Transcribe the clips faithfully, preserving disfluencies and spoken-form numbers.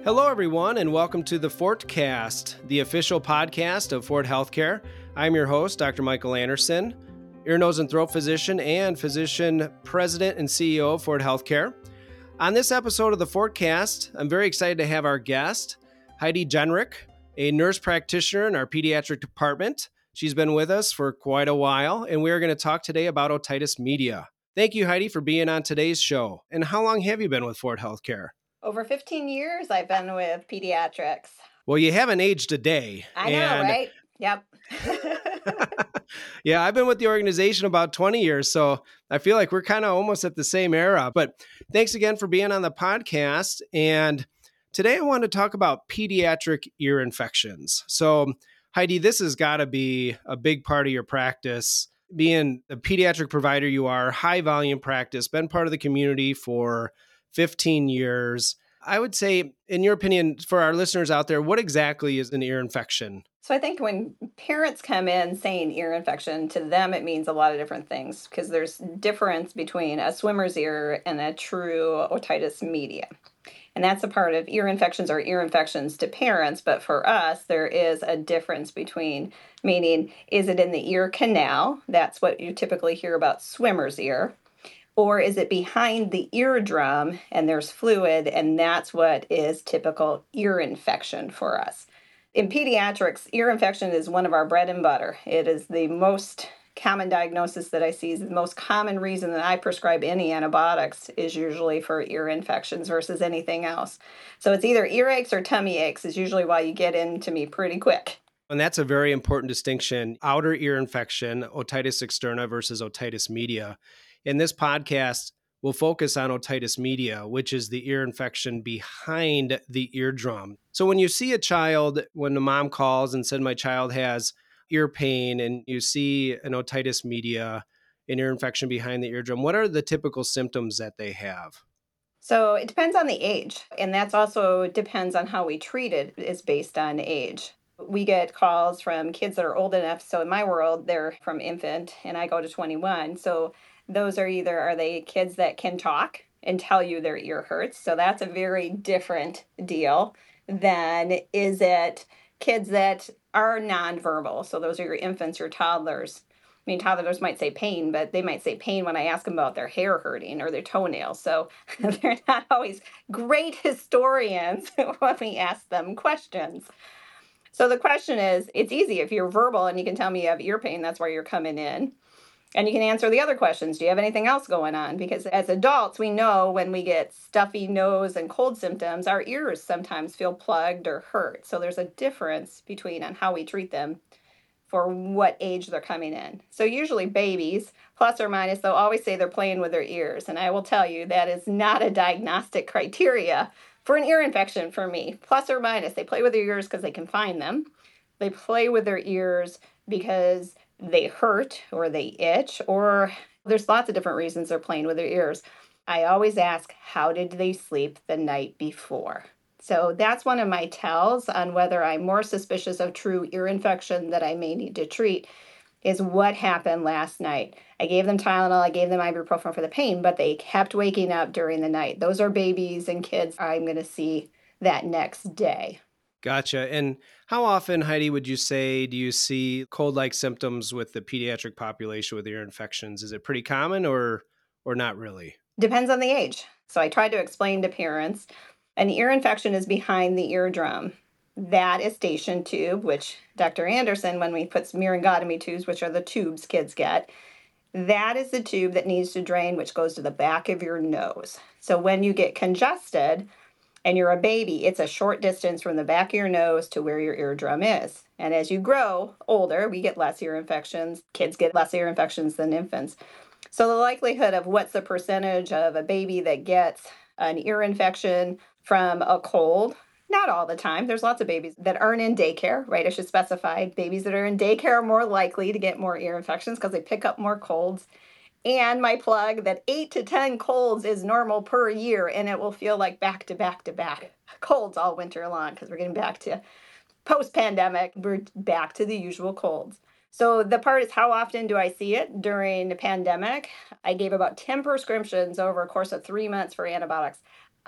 Hello, everyone, and welcome to the Fortcast, the official podcast of Fort Healthcare. I'm your host, Doctor Michael Anderson, ear, nose, and throat physician and physician president and C E O of Fort Healthcare. On this episode of the Fortcast, I'm very excited to have our guest, Heidi Jenrich, a nurse practitioner in our pediatric department. She's been with us for quite a while, and we are going to talk today about otitis media. Thank you, Heidi, for being on today's show. And how long have you been with Fort Healthcare? Over fifteen years I've been with pediatrics. Well, you haven't aged a day. I know, and... right? Yep. Yeah, I've been with the organization about twenty years, so I feel like we're kind of almost at the same era. But thanks again for being on the podcast. And today I want to talk about pediatric ear infections. So, Heidi, this has got to be a big part of your practice. Being the pediatric provider you are, high volume practice, been part of the community for fifteen years. I would say, in your opinion, for our listeners out there, what exactly is an ear infection? So I think when parents come in saying ear infection, to them it means a lot of different things because there's difference between a swimmer's ear and a true otitis media. And that's a part of ear infections or ear infections to parents. But for us, there is a difference between, meaning, is it in the ear canal? That's what you typically hear about swimmer's ear. Or is it behind the eardrum and there's fluid, and that's what is typical ear infection for us. In pediatrics, ear infection is one of our bread and butter. It is the most common diagnosis that I see. The most common reason that I prescribe any antibiotics is usually for ear infections versus anything else. So it's either earaches or tummy aches is usually why you get into me pretty quick. And that's a very important distinction. Outer ear infection, otitis externa versus otitis media. In this podcast, we'll focus on otitis media, which is the ear infection behind the eardrum. So when you see a child, when the mom calls and said, my child has ear pain, and you see an otitis media, an ear infection behind the eardrum, what are the typical symptoms that they have? So it depends on the age. And that's also depends on how we treat it is based on age. We get calls from kids that are old enough. So in my world, they're from infant and I go to twenty-one. So those are either, are they kids that can talk and tell you their ear hurts? So that's a very different deal than is it kids that are nonverbal. So those are your infants, your toddlers. I mean, toddlers might say pain, but they might say pain when I ask them about their hair hurting or their toenails. So they're not always great historians when we ask them questions. So the question is, it's easy. If you're verbal and you can tell me you have ear pain, that's why you're coming in. And you can answer the other questions. Do you have anything else going on? Because as adults, we know when we get stuffy nose and cold symptoms, our ears sometimes feel plugged or hurt. So there's a difference between on how we treat them for what age they're coming in. So usually babies, plus or minus, they'll always say they're playing with their ears. And I will tell you that is not a diagnostic criteria for an ear infection for me. Plus or minus, they play with their ears because they can find them. They play with their ears because they hurt or they itch, or there's lots of different reasons they're playing with their ears. I always ask, how did they sleep the night before? So that's one of my tells on whether I'm more suspicious of true ear infection that I may need to treat is what happened last night. I gave them Tylenol, I gave them ibuprofen for the pain, but they kept waking up during the night. Those are babies and kids I'm going to see that next day. Gotcha. And how often, Heidi, would you say, do you see cold-like symptoms with the pediatric population with ear infections? Is it pretty common or or not really? Depends on the age. So I tried to explain to parents, an ear infection is behind the eardrum. That is station tube, which Doctor Anderson, when we put myringotomy tubes, which are the tubes kids get, that is the tube that needs to drain, which goes to the back of your nose. So when you get congested, and you're a baby, it's a short distance from the back of your nose to where your eardrum is. And as you grow older, we get less ear infections. Kids get less ear infections than infants. So the likelihood of what's the percentage of a baby that gets an ear infection from a cold, not all the time. There's lots of babies that aren't in daycare, right? I should specify babies that are in daycare are more likely to get more ear infections because they pick up more colds. And my plug that eight to ten colds is normal per year, and it will feel like back to back to back colds all winter long because we're getting back to post-pandemic. We're back to the usual colds. So the part is how often do I see it during the pandemic? I gave about ten prescriptions over a course of three months for antibiotics.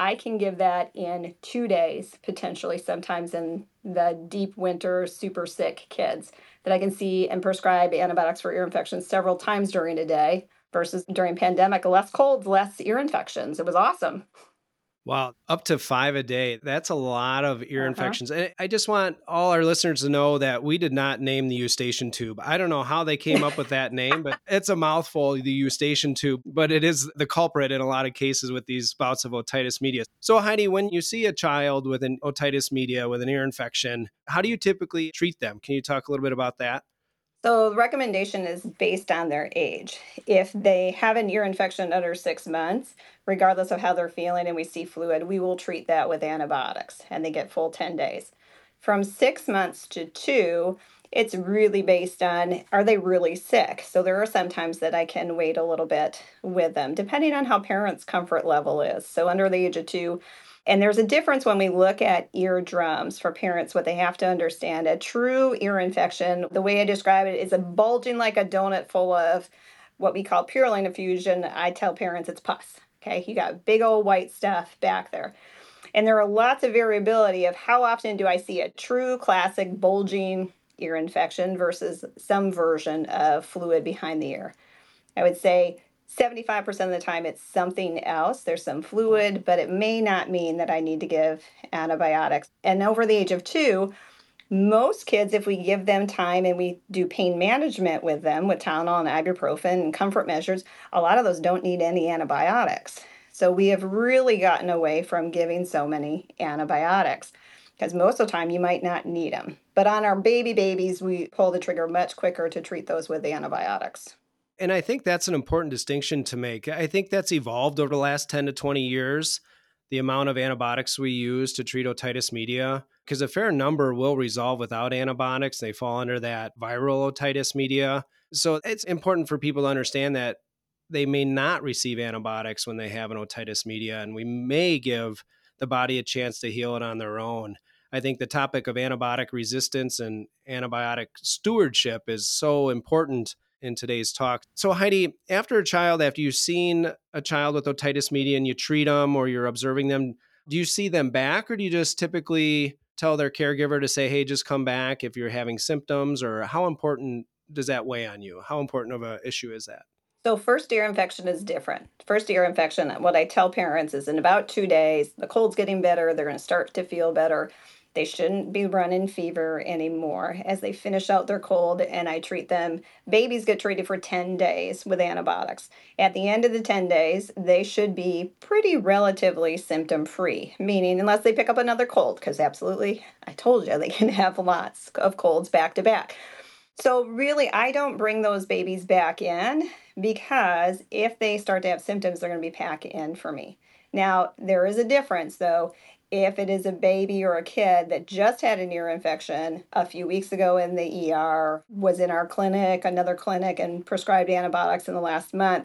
I can give that in two days, potentially, sometimes in the deep winter, super sick kids that I can see and prescribe antibiotics for ear infections several times during a day versus during pandemic, less colds, less ear infections. It was awesome. Wow, up to five a day. That's a lot of ear Uh-huh. infections. And I just want all our listeners to know that we did not name the Eustachian tube. I don't know how they came up with that name, but it's a mouthful, the Eustachian tube, but it is the culprit in a lot of cases with these bouts of otitis media. So Heidi, when you see a child with an otitis media, with an ear infection, how do you typically treat them? Can you talk a little bit about that? So the recommendation is based on their age. If they have an ear infection under six months, regardless of how they're feeling, and we see fluid, we will treat that with antibiotics and they get full ten days. From six months to two, it's really based on, are they really sick? So there are some times that I can wait a little bit with them, depending on how parents' comfort level is. So under the age of two, and there's a difference when we look at eardrums for parents. What they have to understand, a true ear infection, the way I describe it, is a bulging like a donut full of what we call purulent effusion. I tell parents it's pus. Okay, you got big old white stuff back there. And there are lots of variability of how often do I see a true classic bulging ear infection versus some version of fluid behind the ear. I would say seventy-five percent of the time it's something else. There's some fluid, but it may not mean that I need to give antibiotics. And over the age of two, most kids, if we give them time and we do pain management with them with Tylenol and ibuprofen and comfort measures, a lot of those don't need any antibiotics. So we have really gotten away from giving so many antibiotics because most of the time you might not need them. But on our baby babies, we pull the trigger much quicker to treat those with the antibiotics. And I think that's an important distinction to make. I think that's evolved over the last ten to twenty years, the amount of antibiotics we use to treat otitis media, because a fair number will resolve without antibiotics. They fall under that viral otitis media. So it's important for people to understand that they may not receive antibiotics when they have an otitis media, and we may give the body a chance to heal it on their own. I think the topic of antibiotic resistance and antibiotic stewardship is so important in today's talk. So Heidi, after a child, after you've seen a child with otitis media and you treat them or you're observing them, do you see them back, or do you just typically tell their caregiver to say, hey, just come back if you're having symptoms? Or how important does that weigh on you? How important of an issue is that? So first ear infection is different. First ear infection, what I tell parents is in about two days, the cold's getting better, they're going to start to feel better. They shouldn't be running fever anymore as they finish out their cold, and I treat them. Babies get treated for ten days with antibiotics. At the end of the ten days, they should be pretty relatively symptom-free, meaning unless they pick up another cold, because absolutely, I told you, they can have lots of colds back to back. So really, I don't bring those babies back in because if they start to have symptoms, they're going to be back in for me. Now, there is a difference, though. If it is a baby or a kid that just had an ear infection a few weeks ago in the E R, was in our clinic, another clinic, and prescribed antibiotics in the last month,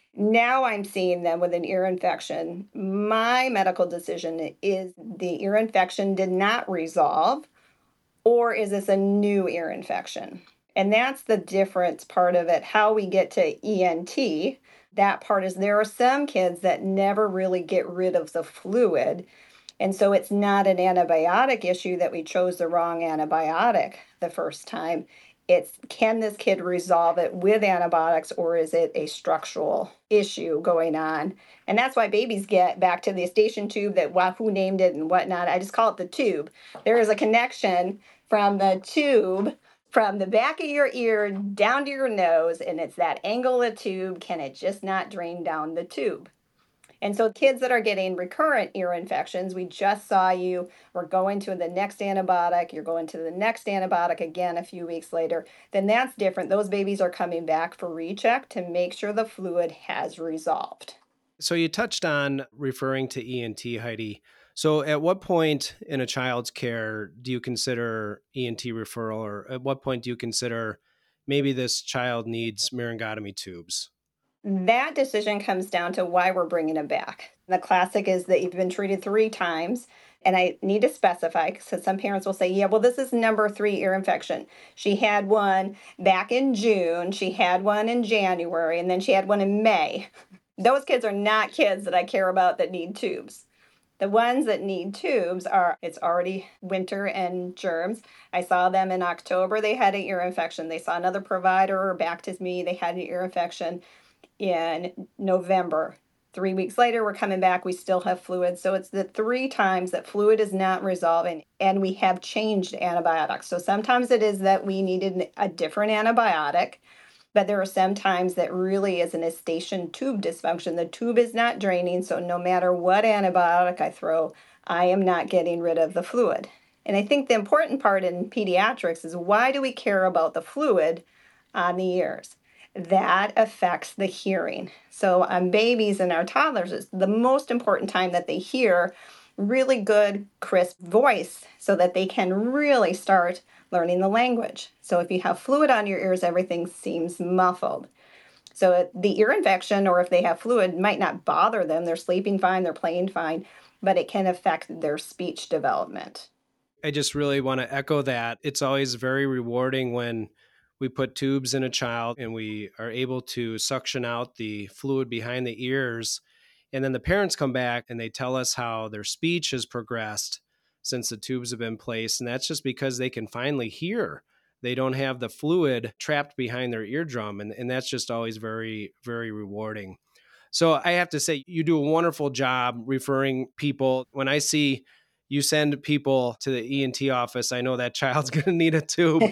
now I'm seeing them with an ear infection. My medical decision is the ear infection did not resolve, or is this a new ear infection? And that's the difference part of it, how we get to E N T. That part is there are some kids that never really get rid of the fluid. And so it's not an antibiotic issue that we chose the wrong antibiotic the first time. It's, can this kid resolve it with antibiotics, or is it a structural issue going on? And that's why babies get back to the Eustachian tube, that well, who named it and whatnot. I just call it the tube. There is a connection from the tube from the back of your ear down to your nose, and it's that angle of the tube. Can it just not drain down the tube? And so kids that are getting recurrent ear infections, we just saw you, we're going to the next antibiotic, you're going to the next antibiotic again a few weeks later, then that's different. Those babies are coming back for recheck to make sure the fluid has resolved. So you touched on referring to E N T, Heidi. So at what point in a child's care do you consider E N T referral, or at what point do you consider maybe this child needs myringotomy tubes? That decision comes down to why we're bringing them back. The classic is that you've been treated three times, and I need to specify because some parents will say, yeah, well, this is number three ear infection. She had one back in June, she had one in January, and then she had one in May. Those kids are not kids that I care about that need tubes. The ones that need tubes are, it's already winter and germs. I saw them in October, they had an ear infection. They saw another provider back to me, they had an ear infection in November. Three weeks later, we're coming back, we still have fluid. So it's the three times that fluid is not resolving, and we have changed antibiotics. So sometimes it is that we needed a different antibiotic, but there are some times that really is an eustachian tube dysfunction. The tube is not draining, so no matter what antibiotic I throw, I am not getting rid of the fluid. And I think the important part in pediatrics is, why do we care about the fluid on the ears? That affects the hearing. So on babies and our toddlers, it's the most important time that they hear really good, crisp voice so that they can really start learning the language. So if you have fluid on your ears, everything seems muffled. So the ear infection, or if they have fluid, might not bother them. They're sleeping fine, they're playing fine, but it can affect their speech development. I just really want to echo that. It's always very rewarding when we put tubes in a child and we are able to suction out the fluid behind the ears. And then the parents come back and they tell us how their speech has progressed since the tubes have been placed. And that's just because they can finally hear. They don't have the fluid trapped behind their eardrum. And, and that's just always very, very rewarding. So I have to say, you do a wonderful job referring people. When I see you send people to the E N T office, I know that child's going to need a tube.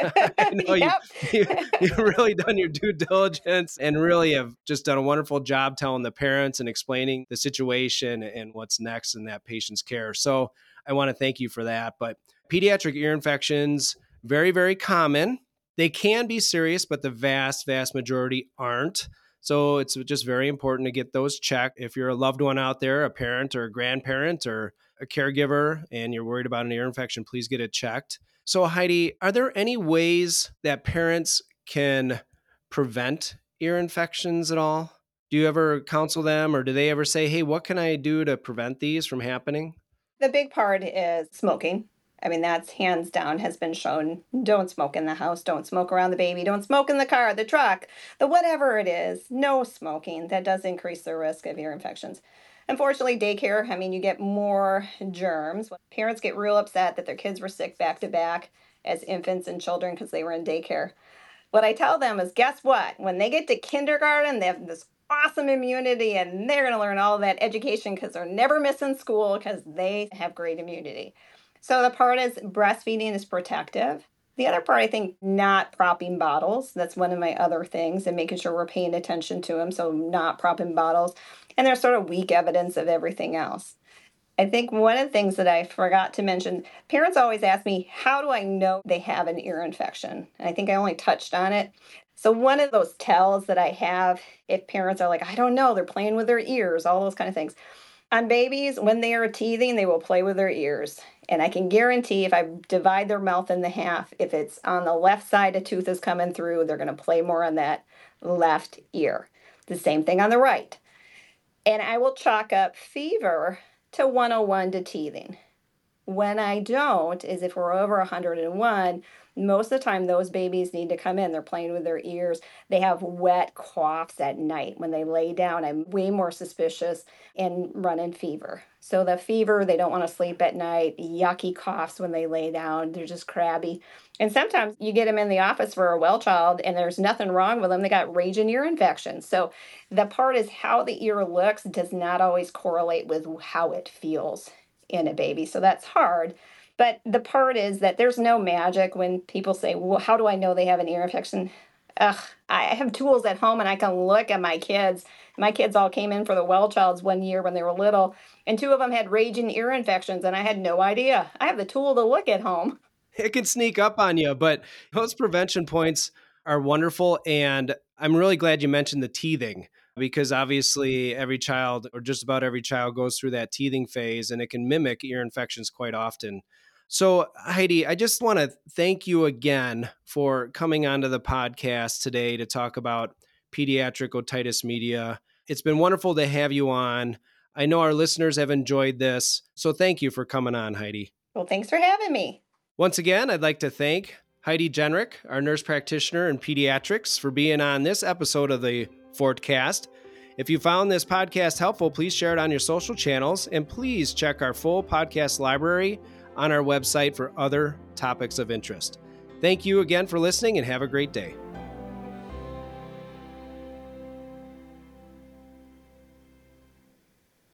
I know Yep. you, you, you've really done your due diligence and really have just done a wonderful job telling the parents and explaining the situation and what's next in that patient's care. So I want to thank you for that. But pediatric ear infections, very, very common. They can be serious, but the vast, vast majority aren't. So it's just very important to get those checked. If you're a loved one out there, a parent or a grandparent or a caregiver, and you're worried about an ear infection, please get it checked. So Heidi, are there any ways that parents can prevent ear infections at all? Do you ever counsel them, or do they ever say, hey, what can I do to prevent these from happening? The big part is smoking. I mean, that's hands down has been shown. Don't smoke in the house. Don't smoke around the baby. Don't smoke in the car, the truck, the whatever it is. No smoking. That does increase the risk of ear infections. Unfortunately, daycare, I mean, you get more germs. Parents get real upset that their kids were sick back to back as infants and children because they were in daycare. What I tell them is, guess what? When they get to kindergarten, they have this awesome immunity and they're going to learn all that education because they're never missing school because they have great immunity. So the part is breastfeeding is protective. The other part, I think, not propping bottles. That's one of my other things, and making sure we're paying attention to them. So not propping bottles. And there's sort of weak evidence of everything else. I think one of the things that I forgot to mention, parents always ask me, how do I know they have an ear infection? And I think I only touched on it. So one of those tells that I have, if parents are like, I don't know, they're playing with their ears, all those kind of things. On babies, when they are teething, they will play with their ears. And I can guarantee if I divide their mouth in the half, if it's on the left side a tooth is coming through, they're going to play more on that left ear. The same thing on the right. And I will chalk up fever to one oh one to teething. When I don't is if we're over one hundred one, most of the time those babies need to come in. They're playing with their ears. They have wet coughs at night. When they lay down, I'm way more suspicious and running fever. So the fever, they don't want to sleep at night, yucky coughs when they lay down. They're just crabby. And sometimes you get them in the office for a well child and there's nothing wrong with them. They got raging ear infections. So the part is how the ear looks does not always correlate with how it feels in a baby. So that's hard. But the part is that there's no magic when people say, well, how do I know they have an ear infection? Ugh, I have tools at home and I can look at my kids. My kids all came in for the well childs one year when they were little, and two of them had raging ear infections, and I had no idea. I have the tool to look at home. It can sneak up on you, but those prevention points are wonderful. And I'm really glad you mentioned the teething, because obviously every child, or just about every child, goes through that teething phase, and it can mimic ear infections quite often. So Heidi, I just want to thank you again for coming onto the podcast today to talk about pediatric otitis media. It's been wonderful to have you on. I know our listeners have enjoyed this. So thank you for coming on, Heidi. Well, thanks for having me. Once again, I'd like to thank Heidi Jenrich, our nurse practitioner in pediatrics, for being on this episode of the Fortcast. If you found this podcast helpful, please share it on your social channels, and please check our full podcast library on our website for other topics of interest. Thank you again for listening, and have a great day.